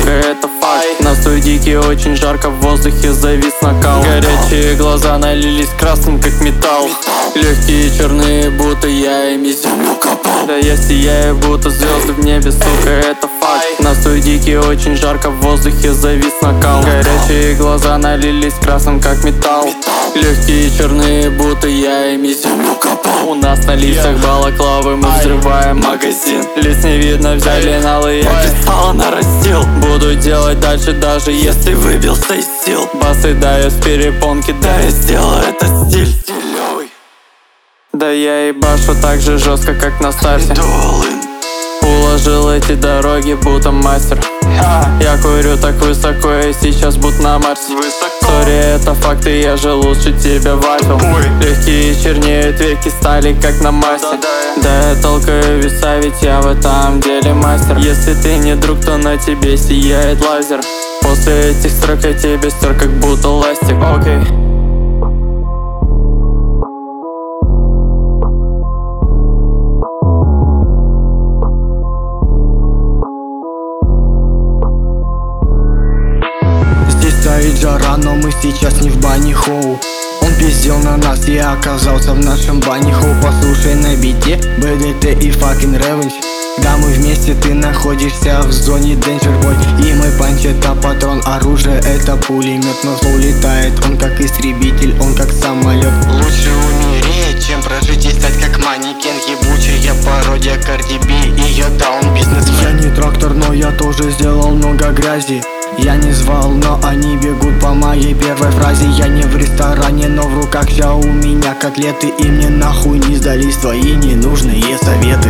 сука, это факт. Настрой дикий, очень жарко, в воздухе завис накал. Горячие глаза налились красным, как металл. Легкие черные, будто я ими землю копал. Да я сияю, будто звезды в небе, сука, это факт. Настрой дикий, очень жарко, в воздухе завис накал. Горячие глаза налились красным, как металл. Легкие черные, будто я ими землю копал. У нас на лицах балаклавы, мы взрываем магазин. Лиц не видно, взяли налы, я кристаллы нарастил. Буду делать дальше, даже если выбился из сил. Басы дают в перепонки, да я сделаю это стиль. Да я ебашу так же жестко, как на старте. Уложил эти дороги, будто мастер. Я курю так высоко, я сейчас будто на Марсе. Сори, это факты, я же лучше тебя вафел. Легкие чернеют веки, стали как на массе. Да я толкаю веса, ведь я в этом деле мастер. Если ты не друг, то на тебе сияет лазер. После этих строк я тебе стер, как будто ластик. Окей. Стоит жара, но мы сейчас не в бане, хоу. Он пиздел на нас, я оказался в нашем бане, хоу. Послушай на бите БДТ и fucking Revenge. Когда мы вместе, ты находишься в зоне Danger Boy. И мой панч это патрон, оружие это пулемет. Но зло улетает, он как истребитель, он как самолет. Лучше умереть, чем прожить и стать как манекен. Ебучая пародия Cardi B, и я даун бизнесмен. Я не трактор, но я тоже сделал много грязи. Я не звал, но они бегут по моей первой фразе. Я не в ресторане, но в руках ща у меня котлеты. И мне нахуй не сдались твои ненужные советы.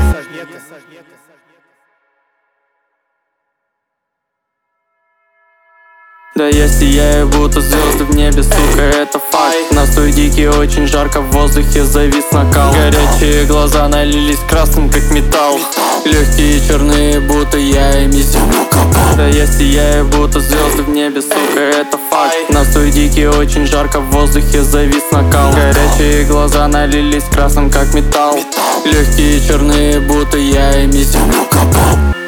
Да я сияю, будто звезды в небе, сука, это факт. Настрой дикий, очень жарко, в воздухе завис накал. Горячие глаза налились красным, как металл. Легкие черные, будто я ими землю копал. Да я сияю, будто звезды в небе, сука, это факт. Настрой дикий, очень жарко, в воздухе завис накал. Горячие глаза налились красным, как металл. Легкие черные, будто я ими землю копал.